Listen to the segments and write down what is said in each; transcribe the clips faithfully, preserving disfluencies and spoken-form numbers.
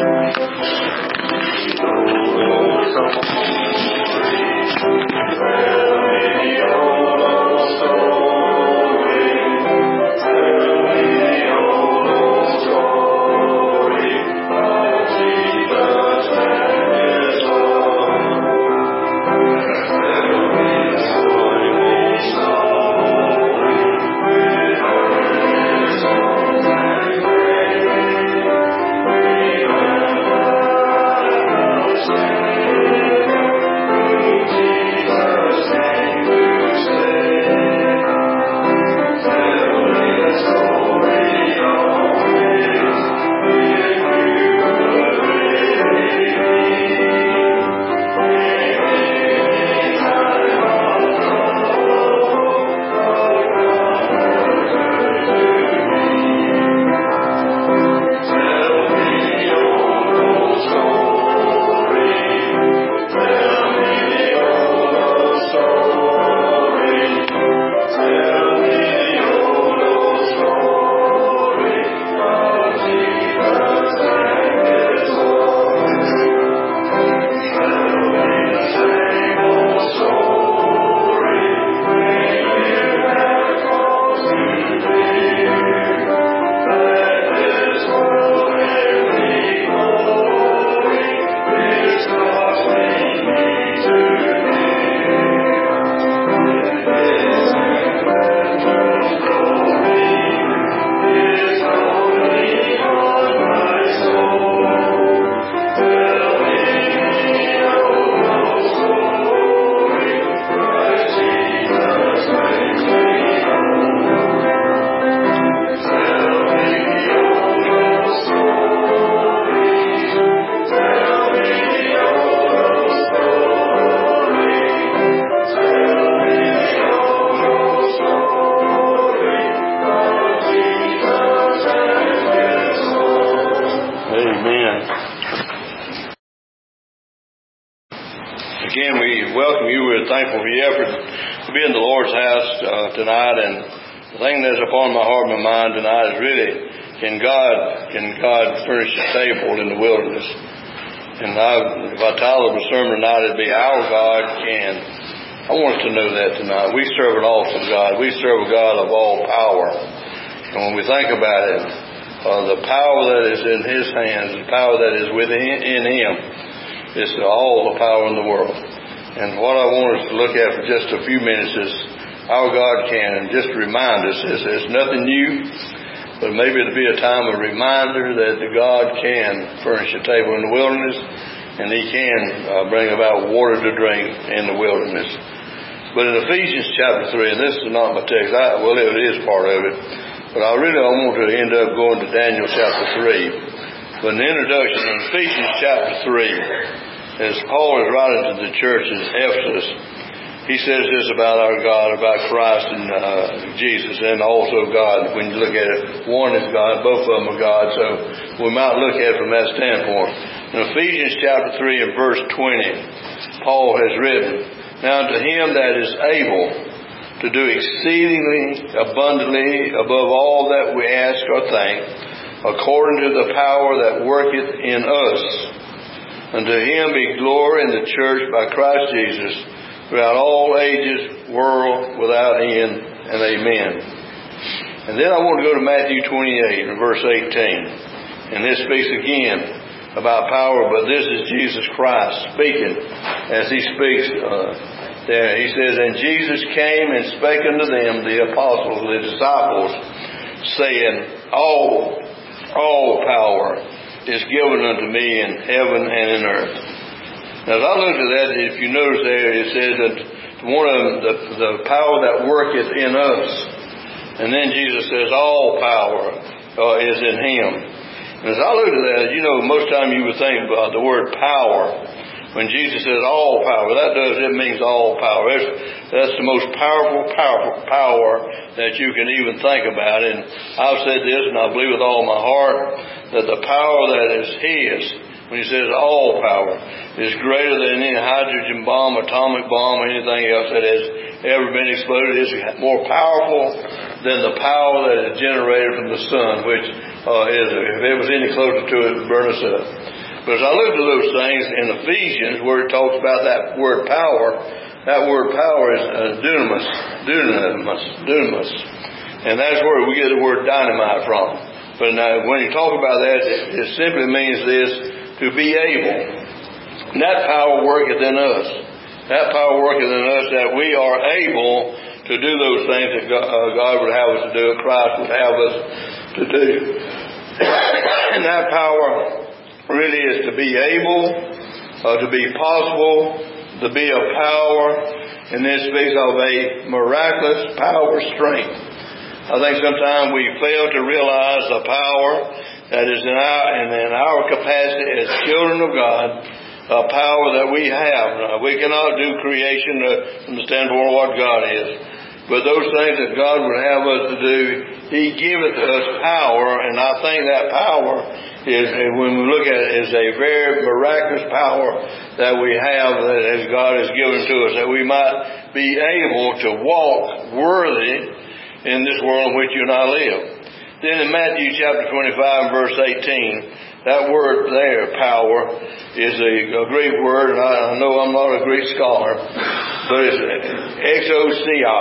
Again, we welcome you. We're thankful for your effort to be in the Lord's house uh, tonight. And the thing that's upon my heart and my mind tonight is really, can God can God furnish a table in the wilderness? And I, if I title the sermon tonight, it'd be Our God Can. I want us to know that tonight. We serve an awesome God. We serve a God of all power. And when we think about it, uh, the power that is in His hands, the power that is within in Him, is all the power in the world. And what I want us to look at for just a few minutes is Our God Can, and just to remind us, it's, it's nothing new, but maybe it'll be a time of reminder that God can furnish a table in the wilderness, and He can uh, bring about water to drink in the wilderness. But in Ephesians chapter three, and this is not my text, I, well, it is part of it, but I really I want to end up going to Daniel chapter three. But in the introduction, in Ephesians chapter three, as Paul is writing to the church in Ephesus, he says this about our God, about Christ and uh, Jesus, and also God. When you look at it, one is God, both of them are God, so we might look at it from that standpoint. In Ephesians chapter three and verse twenty, Paul has written, "Now to Him that is able to do exceedingly abundantly above all that we ask or think, according to the power that worketh in us. Unto Him be glory in the church by Christ Jesus, throughout all ages, world without end, and amen." And then I want to go to Matthew twenty-eight and verse eighteen. And this speaks again about power, but this is Jesus Christ speaking as He speaks uh, there. He says, "And Jesus came and spake unto them, the apostles, the disciples, saying, All All power is given unto me in heaven and in earth." Now, as I looked at that, if you notice there, it says that one of them, the, the power that worketh in us. And then Jesus says, all power uh, is in Him. And as I looked at that, you know, most time you would think about the word power. When Jesus says all power, that does, it means all power. That's, that's the most powerful, powerful power that you can even think about. And I've said this, and I believe with all my heart, that the power that is His, when He says all power, is greater than any hydrogen bomb, atomic bomb, or anything else that has ever been exploded. It's more powerful than the power that is generated from the sun, which uh, is, if it was any closer to it, it would burn us up. But as I looked at those things in Ephesians, where it talks about that word power, that word power is uh, dunamis, dunamis, dunamis. And that's where we get the word dynamite from. But now, when you talk about that, it, it simply means this, to be able. And that power worketh in us. That power worketh in us that we are able to do those things that God, uh, God would have us to do, Christ would have us to do. And that power really is to be able, uh, to be possible, to be a power, and this speaks of a miraculous power strength. I think sometimes we fail to realize the power that is in our, and in our capacity as children of God, a power that we have. Now, we cannot do creation uh, from the standpoint of what God is. But those things that God would have us to do, He giveth us power, and I think that power is, when we look at it, is a very miraculous power that we have, that as God has given to us, that we might be able to walk worthy in this world in which you and I live. Then in Matthew chapter twenty-five and verse eighteen, that word there, power, is a, a Greek word, and I, I know I'm not a Greek scholar, but it's exousia.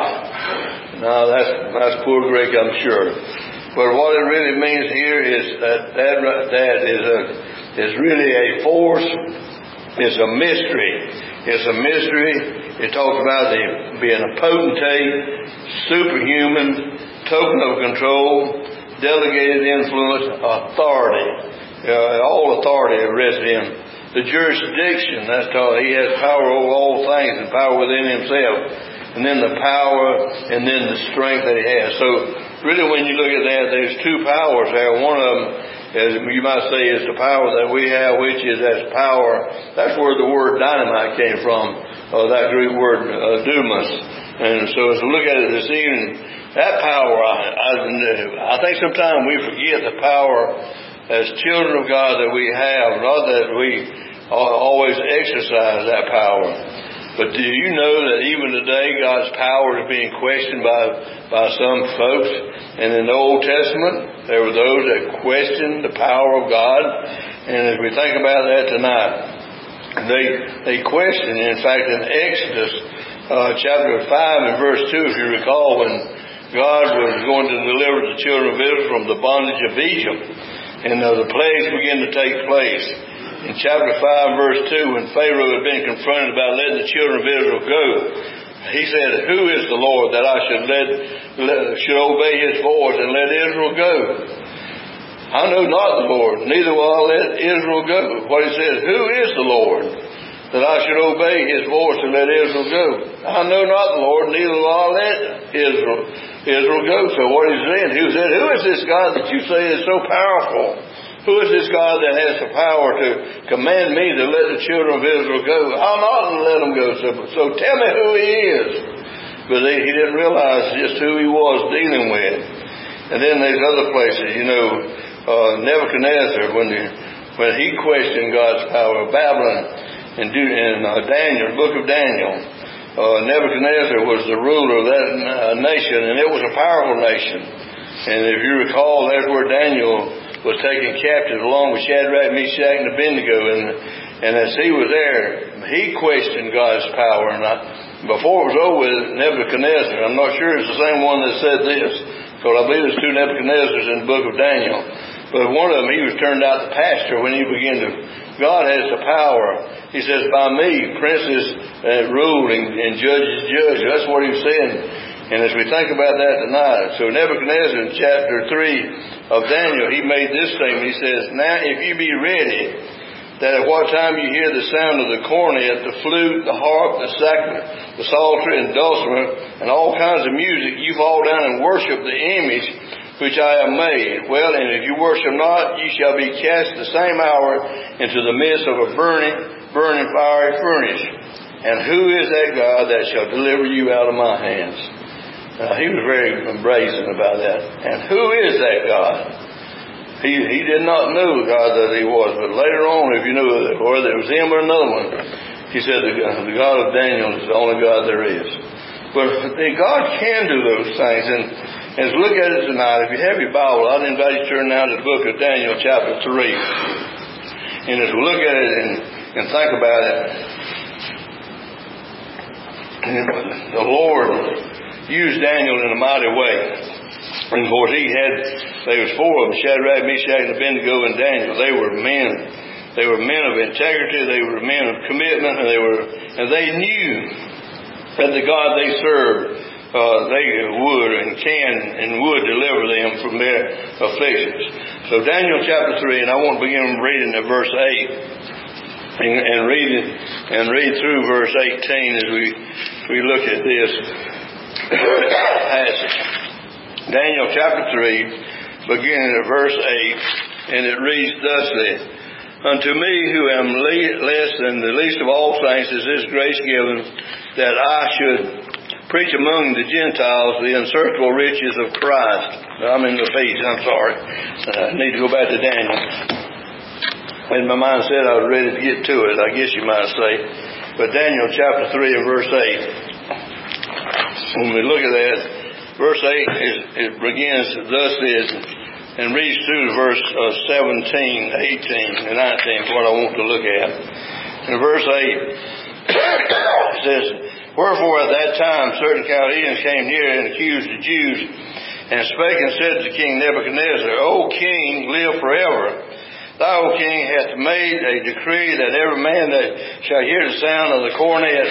Now that's, that's poor Greek, I'm sure. But what it really means here is that that, that is, a, is really a force. It's a mystery. It's a mystery. It talks about the, being a potentate, superhuman, token of control, delegated influence, authority. Uh, all authority rests in Him. The jurisdiction, that's all. He has power over all things and power within Himself. And then the power, and then the strength that He has. So, really when you look at that, there's two powers there. One of them, as you might say, is the power that we have, which is as power. That's where the word dynamite came from, uh, that Greek word, uh, dunamis. And so as we look at it this evening, that power, I, I, I think sometimes we forget the power as children of God that we have, not that we always exercise that power. But do you know that even today God's power is being questioned by, by some folks? And in the Old Testament, there were those that questioned the power of God. And as we think about that tonight, they they questioned. In fact, in Exodus uh, chapter five and verse two, if you recall, when God was going to deliver the children of Israel from the bondage of Egypt, and uh, the plagues began to take place. In chapter five, verse two, when Pharaoh had been confronted about letting the children of Israel go, he said, "Who is the Lord that I should let, let should obey His voice and let Israel go? I know not the Lord, neither will I let Israel go." What he says, "Who is the Lord that I should obey His voice and let Israel go? I know not the Lord, neither will I let Israel Israel go." So what he's saying, he said, "Who is this God that you say is so powerful? Who is this God that has the power to command me to let the children of Israel go? I'll not let them go. So, so tell me who He is." But they, he didn't realize just who He was dealing with. And then there's other places, you know, uh, Nebuchadnezzar, when the, when he questioned God's power, Babylon, and in uh, Daniel, the book of Daniel, uh, Nebuchadnezzar was the ruler of that uh, nation, and it was a powerful nation. And if you recall, that's where Daniel was taken captive along with Shadrach, Meshach, and Abednego. And, and as he was there, he questioned God's power. And I, before it was over with Nebuchadnezzar, I'm not sure it's the same one that said this, because I believe there's two Nebuchadnezzars in the book of Daniel. But one of them, he was turned out the pastor when he began to, God has the power. He says, "By me, princes uh, rule and, and judges judge." That's what he was saying. And as we think about that tonight, so Nebuchadnezzar in chapter three of Daniel, he made this statement. He says, "Now if you be ready, that at what time you hear the sound of the cornet, the flute, the harp, the sacrament, the psaltery, and dulcimer, and all kinds of music, you fall down and worship the image which I have made. Well, and if you worship not, ye shall be cast the same hour into the midst of a burning, burning fiery furnace. And who is that God that shall deliver you out of my hands?" Now, he was very brazen about that. And who is that God? He he did not know God that He was, but later on, if you knew whether it was Him or another one, he said the, the God of Daniel is the only God there is. But God can do those things, and As we look at it tonight, if you have your Bible, I'd invite you to turn now to the book of Daniel, chapter three. And as we look at it and, and think about it, the Lord used Daniel in a mighty way. And of course, he had, there was four of them, Shadrach, Meshach, and Abednego, and Daniel. They were men. They were men of integrity. They were men of commitment, and they were, and they knew that the God they served, uh, they would and can and would deliver them from their afflictions. So Daniel chapter three, and I want to begin reading at verse eight, and, and read it, and read through verse eighteen as we we look at this passage. Daniel chapter three, beginning at verse eight, and it reads thusly: Unto me, who am le- less than the least of all saints, is this grace given, that I should preach among the Gentiles the unsearchable riches of Christ. I'm in the page, I'm sorry. I need to go back to Daniel. And my mind said I was ready to get to it, I guess you might say. But Daniel chapter three and verse eight. When we look at that, verse eight, is, it begins thus is, and reads through verse uh, seventeen, eighteen, and nineteen, is what I want to look at. In verse eight, it says, Wherefore at that time certain Chaldeans came near and accused the Jews, and spake and said to King Nebuchadnezzar, O king, live forever. Thou, O king, hast made a decree that every man that shall hear the sound of the cornet,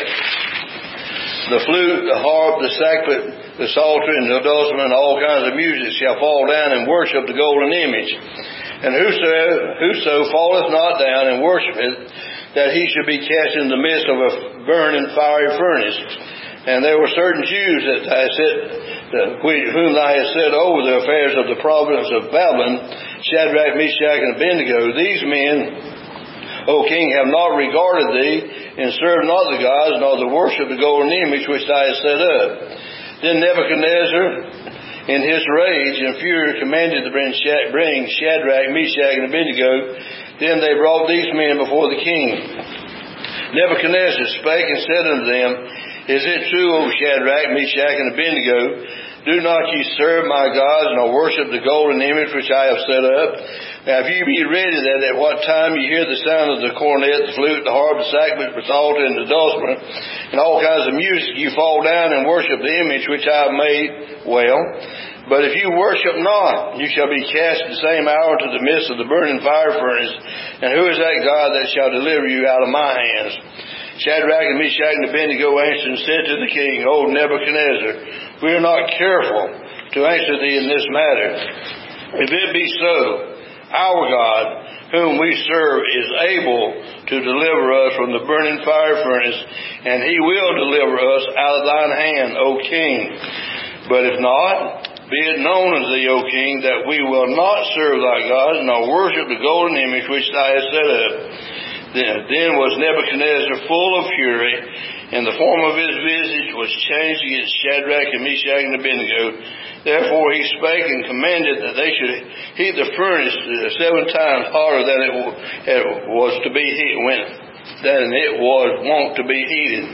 the flute, the harp, the sackbut, the psaltery, and the dulcimer, and all kinds of music shall fall down and worship the golden image. And whoso, whoso falleth not down and worshipeth, that he should be cast in the midst of a burning fiery furnace. And there were certain Jews that I said, whom I had set over the affairs of the province of Babylon, Shadrach, Meshach, and Abednego. These men, O king, have not regarded thee, and served not the gods, nor the worship of the golden image which thou hast set up. Then Nebuchadnezzar, in his rage and fury, commanded to bring Shadrach, Meshach, and Abednego. Then they brought these men before the king. Nebuchadnezzar spake and said unto them, Is it true, O Shadrach, Meshach, and Abednego, do not ye serve my gods, nor worship the golden image which I have set up? Now if ye be ready that at what time ye hear the sound of the cornet, the flute, the harp, the sackbut, the psaltery, and the dulcimer, and all kinds of music, ye fall down and worship the image which I have made, well. But if you worship not, you shall be cast the same hour to the midst of the burning fire furnace. And who is that God that shall deliver you out of my hands? Shadrach and Meshach and Abednego answered and said to the king, O Nebuchadnezzar, we are not careful to answer thee in this matter. If it be so, our God, whom we serve, is able to deliver us from the burning fire furnace, and he will deliver us out of thine hand, O king. But if not, be it known unto thee, O king, that we will not serve thy gods, nor worship the golden image which thou hast set up. Then, then was Nebuchadnezzar full of fury, and the form of his visage was changed against Shadrach and Meshach and Abednego. Therefore he spake and commanded that they should heat the furnace seven times hotter than it was to be heated, than it was wont to be heated.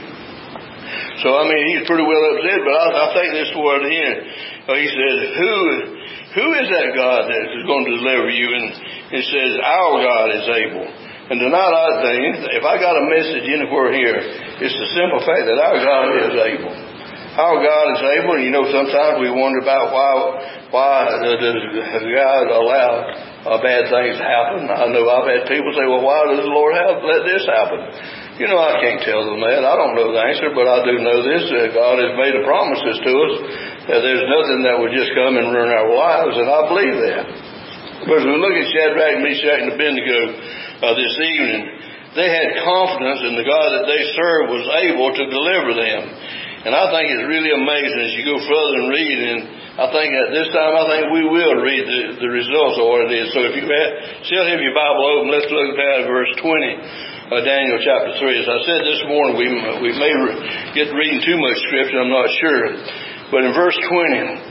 So I mean, he's pretty well upset, but I, I think this toward the end. He says, "Who, who is that God that is going to deliver you?" And he says, "Our God is able." And tonight, I think, if I got a message anywhere here, it's the simple fact that our God is able. Our God is able, and you know, sometimes we wonder about why why does God allow uh, bad things to happen. I know I've had people say, "Well, why does the Lord have let this happen?" You know, I can't tell them that. I don't know the answer, but I do know this. Uh, God has made a promises to us that there's nothing that would just come and ruin our lives, and I believe that. But as we look at Shadrach, Meshach, and Abednego uh, this evening, they had confidence in the God that they served was able to deliver them. And I think it's really amazing as you go further and read, and I think at this time, I think we will read the, the results of what it is. So if you have, still have your Bible open, let's look at verse twenty. Uh, Daniel chapter three. As I said this morning, we we may re- get reading too much scripture, I'm not sure. But in verse twenty,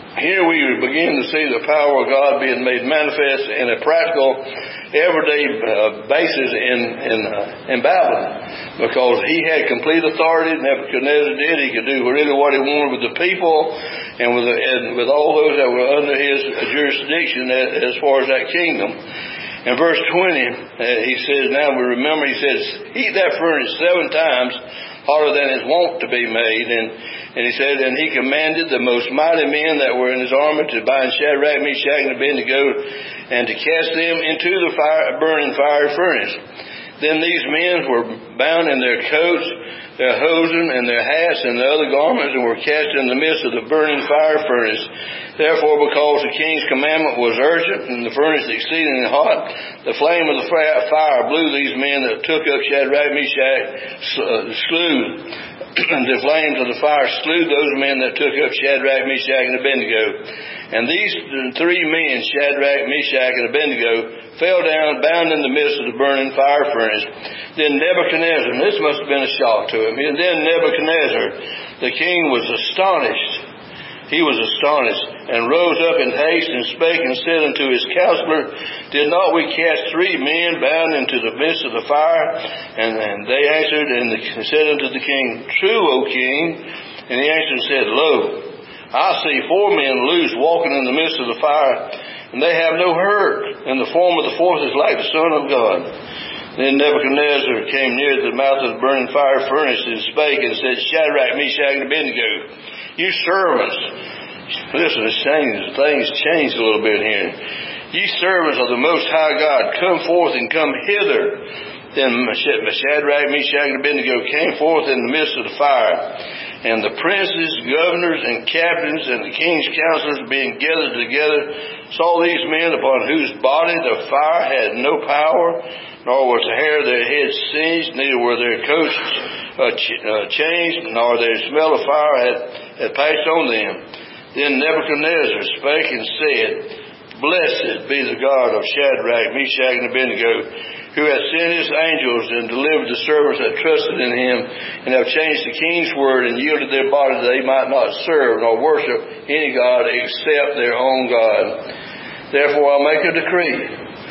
here we begin to see the power of God being made manifest in a practical, everyday uh, basis in in, uh, in Babylon, because he had complete authority. Nebuchadnezzar did. He could do really what he wanted with the people and with the, and with all those that were under his jurisdiction as, as far as that kingdom. In verse twenty, uh, he says, now we remember, he says, heat that furnace seven times hotter than is wont to be made. And, and he said, and he commanded the most mighty men that were in his army to bind Shadrach, Meshach, and Abednego, and to cast them into the fire, burning fiery furnace. Then these men were bound in their coats, their hosen, and their hats, and their other garments, and were cast in the midst of the burning fire furnace. Therefore, because the king's commandment was urgent, and the furnace exceedingly hot, the flame of the fire blew these men that took up Shadrach, Meshach, slew, and the flames of the fire slew those men that took up Shadrach, Meshach, and Abednego. And these three men, Shadrach, Meshach, and Abednego, fell down, bound in the midst of the burning fire furnace. Then Nebuchadnezzar, and this must have been a shock to him, and then Nebuchadnezzar, the king, was astonished. He was astonished, and rose up in haste, and spake and said unto his counselor, did not we cast three men bound into the midst of the fire? And, and they answered and said unto the king, true, O king. And he answered and said, lo, I see four men loose walking in the midst of the fire, and they have no hurt, and the form of the fourth is like the Son of God. Then Nebuchadnezzar came near to the mouth of the burning fire furnace, and spake and said, Shadrach, Meshach, and Abednego, you servants, listen, it's changed, things changed a little bit here. Ye servants of the Most High God, come forth and come hither. Then Shadrach, Meshach, and Abednego came forth in the midst of the fire. And the princes, governors, and captains, and the king's counselors, being gathered together, saw these men upon whose body the fire had no power, nor was the hair of their heads singed, neither were their coats uh, ch- uh, changed, nor their smell of fire had, had passed on them. Then Nebuchadnezzar spake and said, blessed be the God of Shadrach, Meshach, and Abednego, who hath sent his angels and delivered the servants that trusted in him, and have changed the king's word and yielded their body that they might not serve nor worship any god except their own God. Therefore I make a decree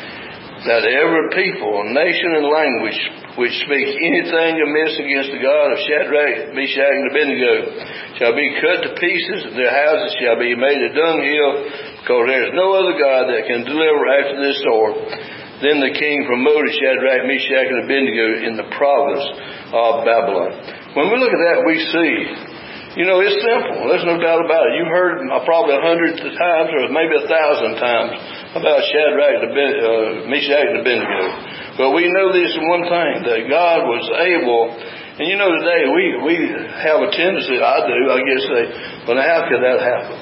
that every people, nation, and language which speak anything amiss against the God of Shadrach, Meshach, and Abednego shall be cut to pieces, and their houses shall be made a dunghill, because there is no other God that can deliver after this sort. Then the king promoted Shadrach, Meshach, and Abednego in the province of Babylon. When we look at that, we see, you know, it's simple. There's no doubt about it. You've heard probably a hundred times or maybe a thousand times about Shadrach, Meshach, and Abednego. But we know this one thing, that God was able, and you know today we, we have a tendency, I do, I guess, say, well, how could that happen?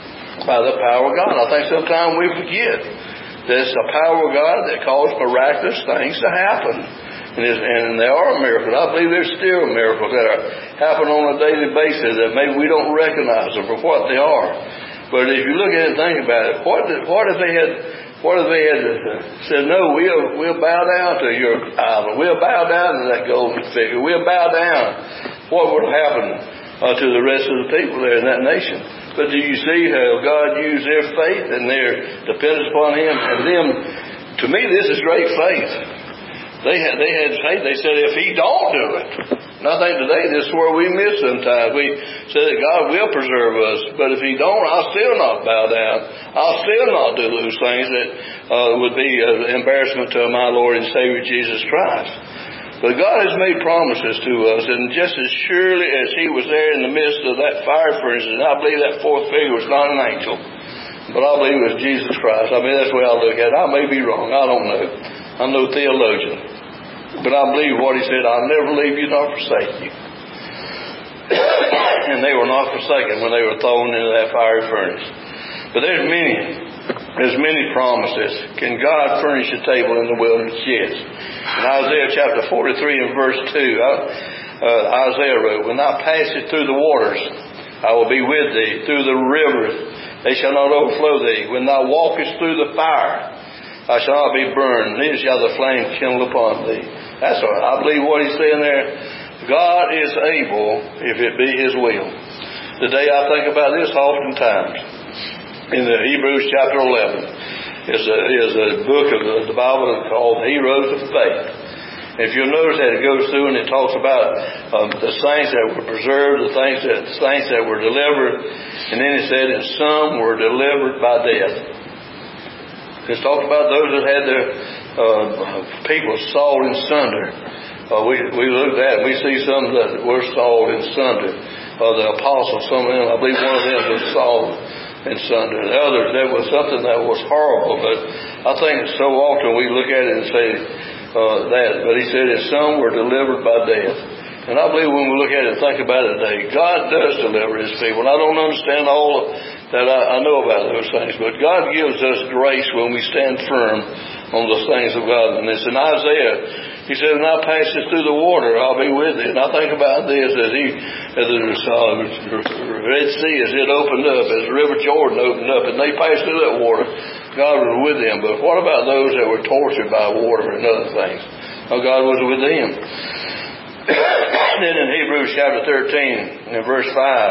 By the power of God. I think sometimes we forget. There's the power of God that caused miraculous things to happen. And, and there are miracles. I believe there's still miracles that are happen on a daily basis that maybe we don't recognize them for what they are. But if you look at it and think about it, what, did, what if they had what if they had said, no, we'll, we'll bow down to your idol. We'll bow down to that golden figure. We'll bow down. What would happen uh, to the rest of the people there in that nation? But do you see how God used their faith and their dependence upon Him? And them, to me, this is great faith. They had, they had faith. They said, if He don't do it. And I think today this is where we miss sometimes. We say that God will preserve us. But if He don't, I'll still not bow down. I'll still not do those things that uh, would be an embarrassment to my Lord and Savior Jesus Christ. But God has made promises to us, and just as surely as He was there in the midst of that fire furnace, and I believe that fourth figure was not an angel, but I believe it was Jesus Christ. I mean, that's the way I look at it. I may be wrong. I don't know. I'm no theologian. But I believe what He said, I'll never leave you nor forsake you. And they were not forsaken when they were thrown into that fiery furnace. But there's many. There's many promises. Can God furnish a table in the wilderness? Yes. In Isaiah chapter forty-three and verse two, uh, Isaiah wrote, when thou passest through the waters, I will be with thee. Through the rivers, they shall not overflow thee. When thou walkest through the fire, I shall not be burned, neither shall the flame kindle upon thee. That's what I believe what He's saying there. God is able, if it be His will. Today I think about this oftentimes. in the Hebrews chapter eleven. It's a, is a book of the, the Bible called Heroes of Faith. If you'll notice that it goes through and it talks about um, the saints that were preserved, the things that the saints that were delivered, and then it said, and some were delivered by death. It's talked about those that had their uh, people sawed in sunder. Uh, we we look at that and we see some that were sawed in sunder. Uh, the apostles, some of them, I believe one of them was sawed in sunder. And others, that was something that was horrible. But I think so often we look at it and say, Uh, that, but he said that some were delivered by death. And I believe when we look at it and think about it today, God does deliver His people. And I don't understand all that I, I know about those things, but God gives us grace when we stand firm on the things of God. And it's in Isaiah, He said, "When I pass through the water, I'll be with you." And I think about this as He, as the uh, Red Sea, as it opened up, as the River Jordan opened up, and they passed through that water, God was with them. But what about those that were tortured by water and other things? Oh, God was with them. Then in Hebrews chapter thirteen, in verse five,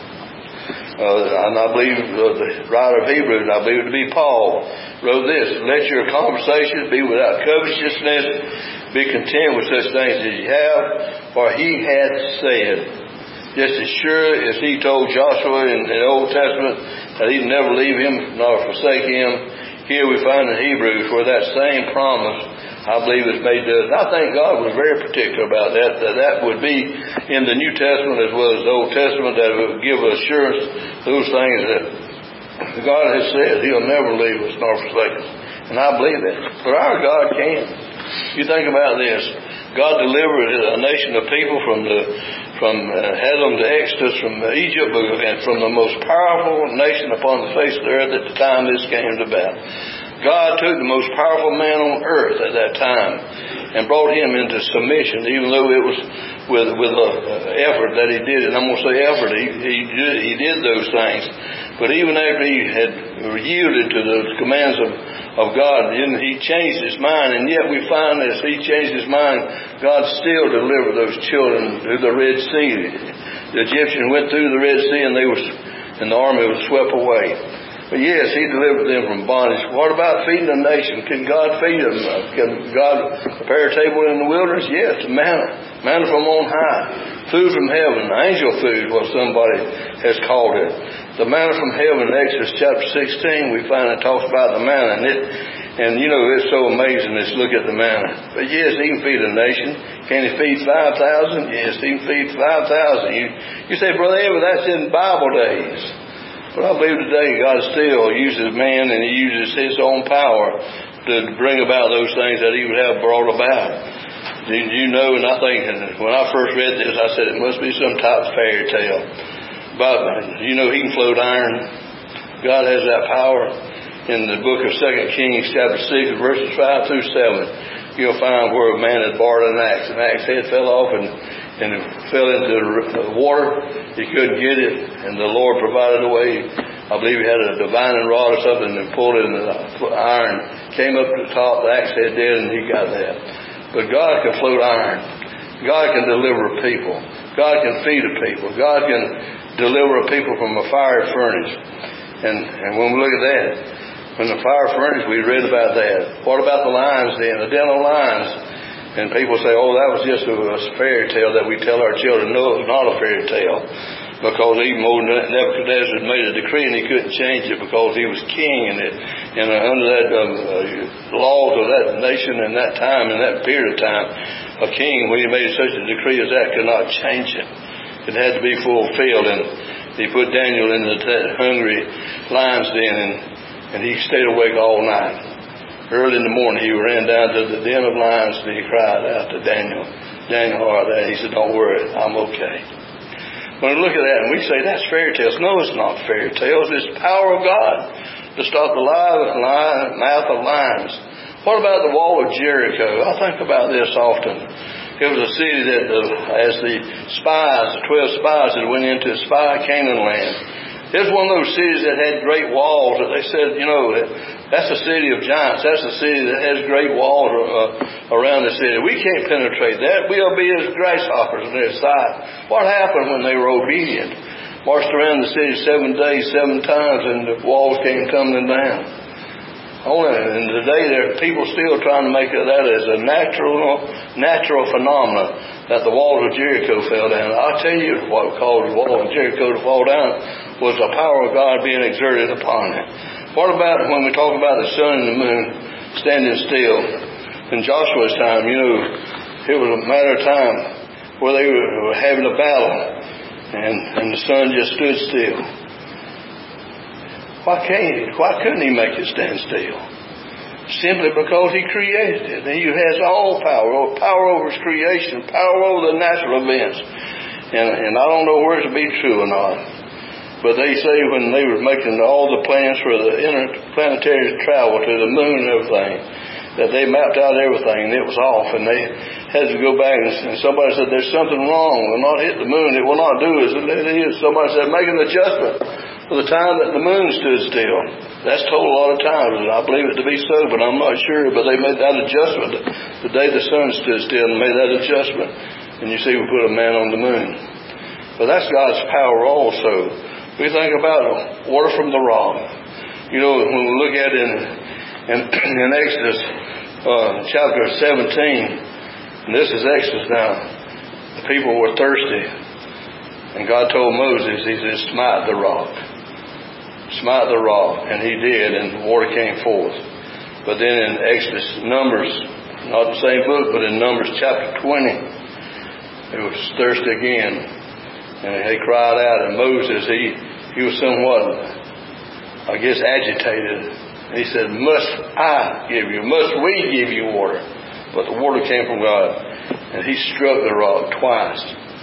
uh, and I believe uh, the writer of Hebrews, I believe it to be Paul, wrote this: "Let your conversation be without covetousness. Be content with such things as you have, for He hath said," just as sure as He told Joshua in the Old Testament that He'd never leave him nor forsake him, here we find in Hebrews where that same promise, I believe, is made to us. I think God was very particular about that, that that would be in the New Testament as well as the Old Testament, that it would give assurance those things that God has said He'll never leave us nor forsake us. And I believe that. But our God can. You think about this. God delivered a nation of people from the from uh, had them to Exodus from Egypt, and from the most powerful nation upon the face of the earth at the time this came about. God took the most powerful man on earth at that time and brought him into submission, even though it was with with a uh, effort that he did it. And I'm going to say effort. He he did, he did those things, but even after he had yielded to the commands of of God, and he changed his mind, and yet we find as he changed his mind, God still delivered those children through the Red Sea. The Egyptians went through the Red Sea, and they was, and the army was swept away. But yes, He delivered them from bondage. What about feeding a nation? Can God feed them? Can God prepare a table in the wilderness? Yes, manna, manna from on high, food from heaven, angel food, what somebody has called it. The manna from heaven in Exodus chapter sixteen, we find it talks about the manna, and it, and you know, it's so amazing. Let's look at the manna. But yes, He can feed a nation. Can He feed five thousand? Yes, He can feed five thousand. You, you say, Brother Evan, that's in Bible days. But I believe today God still uses man, and He uses His own power to bring about those things that He would have brought about. Did you know, and I think when I first read this, I said it must be some type of fairy tale. But you know, He can float iron. God has that power. In the book of Second Kings chapter six, verses five through seven, you'll find where a man had borrowed an axe. An axe head fell off and, and it fell into the water. He couldn't get it, and the Lord provided a way. I believe he had a divining rod or something and pulled it, and the iron came up to the top. The axe head did, and he got that. But God can float iron. God can deliver people. God can feed a people. God can deliver a people from a fiery furnace. And, and when we look at that, when the fire furnace, we read about that. What about the lions then? The den of lions. And people say, oh, that was just a, a fairy tale that we tell our children. No, it was not a fairy tale. Because even old Nebuchadnezzar had made a decree and he couldn't change it because he was king. And, it, and uh, under that um, uh, laws of that nation and that time, and that period of time, a king, when he made such a decree as that, could not change it. It had to be fulfilled. And he put Daniel in the t- hungry lion's den, and, and he stayed awake all night. Early in the morning, he ran down to the den of lions, and he cried out to Daniel. Daniel, how are they? He said, don't worry, I'm okay. When we look at that and we say that's fairy tales, no, it's not fairy tales. It's the power of God to stop the mouth of lions. What about the wall of Jericho? I think about this often. It was a city that, uh, as the spies, the twelve spies that went into to spy Canaan land, it was one of those cities that had great walls that they said, you know, that's a city of giants. That's a city that has great walls uh, around the city. We can't penetrate that. We'll be as grasshoppers in their sight. What happened when they were obedient? marched around the city seven days, seven times, and the walls came tumbling down. Only, and today there are people still trying to make that as a natural natural phenomenon that the walls of Jericho fell down. I'll tell you what caused the wall of Jericho to fall down was the power of God being exerted upon it. What about when we talk about the sun and the moon standing still? In Joshua's time, you know, it was a matter of time where they were having a battle and, and the sun just stood still. Why can't he? Why couldn't he make it stand still? Simply because he created it. And he has all power, power over his creation, power over the natural events. And, and I don't know where it to be true or not. But they say when they were making all the plans for the interplanetary travel to the moon and everything, that they mapped out everything and it was off, and they had to go back, and, and somebody said, there's something wrong. It will not hit the moon. It will not do as it is. Somebody said, make an adjustment for the time that the moon stood still. That's told a lot of times, and I believe it to be so, but I'm not sure. But they made that adjustment the day the sun stood still, and made that adjustment. And you see, we put a man on the moon. But that's God's power also. We think about water from the rock. You know, when we look at it in, in, in Exodus uh, chapter seventeen, and this is Exodus now, the people were thirsty. And God told Moses, he said, smite the rock. Smite the rock. And he did, and water came forth. But then in Exodus, Numbers, not the same book, but in Numbers chapter twenty, they were thirsty again. And they cried out, and Moses, he, he was somewhat, I guess, agitated. And he said, must I give you, must we give you water? But the water came from God. And he struck the rock twice.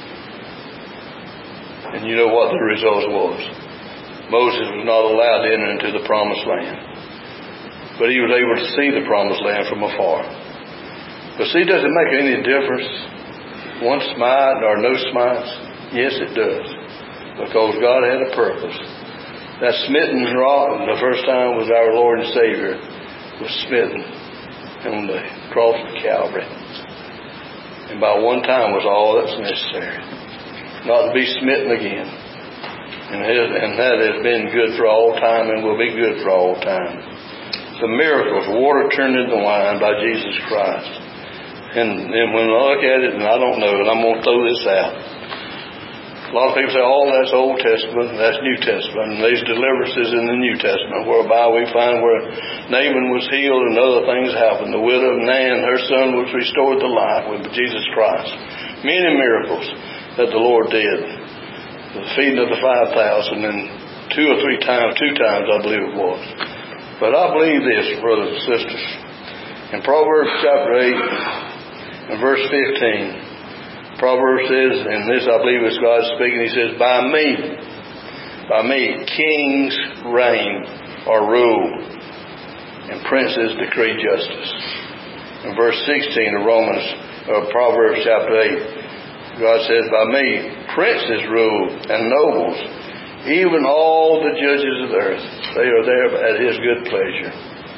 And you know what the result was. Moses was not allowed to enter into the promised land. But he was able to see the promised land from afar. But see, does it make any difference? One smite or no smites? Yes, it does. Because God had a purpose. That smitten rock the first time was our Lord and Savior was smitten on the cross of Calvary. And by one time was all that's necessary. Not to be smitten again. And, his, and that has been good for all time and will be good for all time. The miracles, water turned into wine by Jesus Christ. And, and when I look at it, and I don't know, and I'm going to throw this out. A lot of people say, oh, that's Old Testament, that's New Testament, and there's deliverances in the New Testament, whereby we find where Naaman was healed and other things happened. The widow of Nan, her son was restored to life with Jesus Christ. Many miracles that the Lord did. The feeding of the five thousand, and two or three times, two times I believe it was. But I believe this, brothers and sisters. In Proverbs chapter eight and verse fifteen, Proverbs says, and this I believe is God speaking, he says, by me, by me, kings reign or rule, and princes decree justice. In verse sixteen of Romans, uh, Proverbs chapter eight, God says, by me, princes rule and nobles, even all the judges of the earth. They are there at his good pleasure.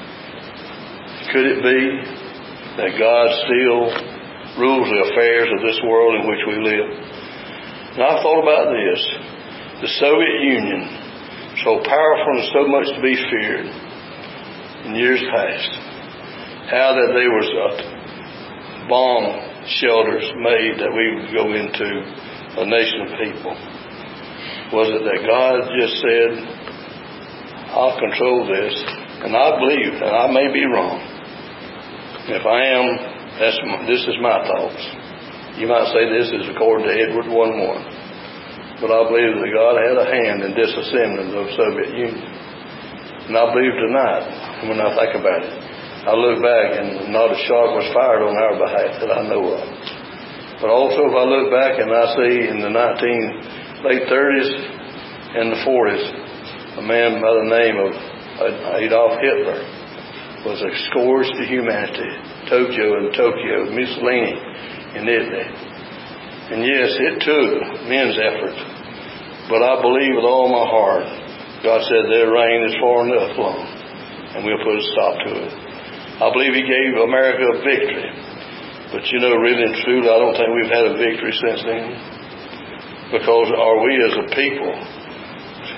Could it be that God still rules the affairs of this world in which we live? Now I've thought about this. The Soviet Union, so powerful and so much to be feared in years past. How that there was a bomb shelters made that we would go into a nation of people. Was it that God just said, I'll control this? And I believe, and I may be wrong. If I am, that's my, this is my thoughts. You might say this is according to Edward one one. But I believe that God had a hand in disassembling the Soviet Union. And I believe tonight, when I think about it, I look back and not a shot was fired on our behalf that I know of. But also if I look back and I see in the nineteen late thirties and the forties, a man by the name of Adolf Hitler was a scourge to humanity. Tokyo and Tokyo, Mussolini in Italy. And yes, it took men's effort. But I believe with all my heart, God said their reign is far enough long, and we'll put a stop to it. I believe he gave America a victory. But you know, really and truly, I don't think we've had a victory since then. Because are we as a people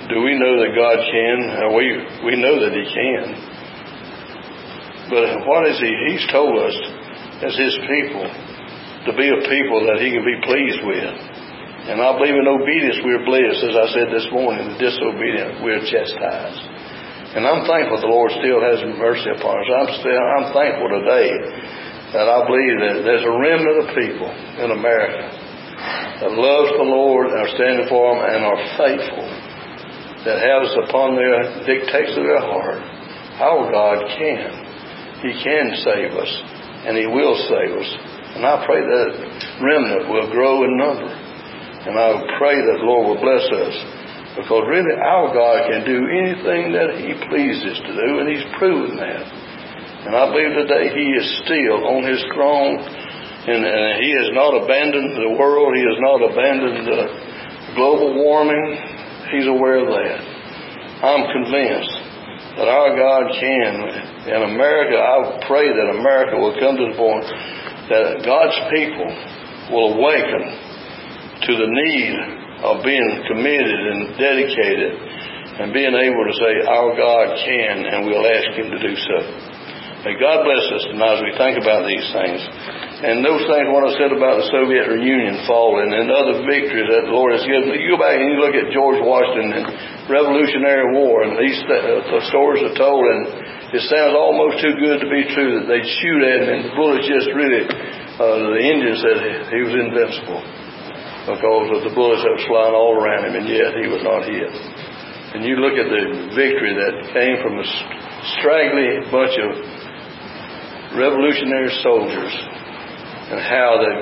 do we know that God can? Uh, we we know that He can. But what is He? He's told us as His people to be a people that He can be pleased with. And I believe in obedience we're blessed, as I said this morning. The disobedient we're chastised. And I'm thankful the Lord still has mercy upon us. I'm still I'm thankful today that I believe that there's a remnant of people in America that loves the Lord and are standing for Him and are faithful, that has upon their dictates of their heart, our God can. He can save us, and He will save us. And I pray that remnant will grow in number. And I pray that the Lord will bless us, because really our God can do anything that He pleases to do, and He's proven that. And I believe today He is still on His throne, and, and He has not abandoned the world. He has not abandoned the global warming. He's aware of that. I'm convinced that our God can. In America, I pray that America will come to the point that God's people will awaken to the need of being committed and dedicated and being able to say, our God can, and we'll ask Him to do so. May God bless us tonight as we think about these things. And those things, what I said about the Soviet Union falling and other victories that the Lord has given. You go back and you look at George Washington and Revolutionary War, and these uh, the stories are told, and it sounds almost too good to be true that they'd shoot at him and the bullets just really, uh, the Indians said he was invincible because of the bullets that was flying all around him, and yet he was not hit. And you look at the victory that came from a straggly bunch of revolutionary soldiers, and how that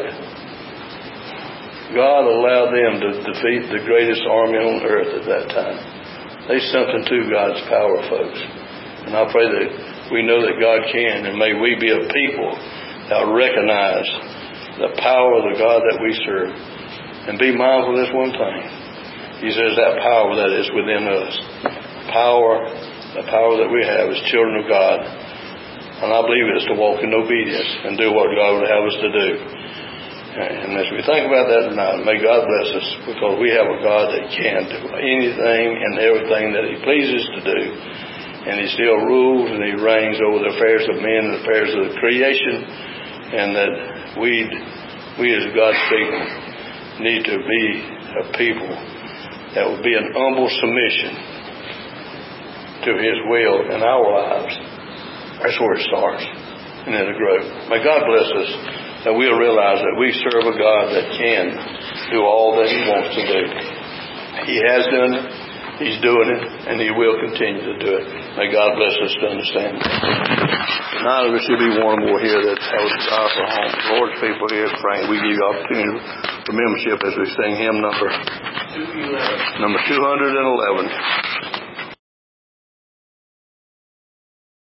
God allowed them to defeat the greatest army on earth at that time. There's something to God's power, folks. And I pray that we know that God can, and may we be a people that recognize the power of the God that we serve. And be mindful of this one thing. He says that power that is within us, power, the power that we have as children of God. And I believe it's to walk in obedience and do what God would have us to do. And as we think about that tonight, may God bless us, because we have a God that can do anything and everything that He pleases to do. And He still rules and He reigns over the affairs of men and the affairs of the creation. And that we, we as God's people need to be a people that will be in humble submission to His will in our lives. That's where it starts, and it'll grow. May God bless us that we'll realize that we serve a God that can do all that He wants to do. He has done it, He's doing it, and He will continue to do it. May God bless us to understand that. Tonight there should be one more here that has a desire for home. The Lord's people here is praying. We give you opportunity for membership as we sing hymn number number two hundred eleven.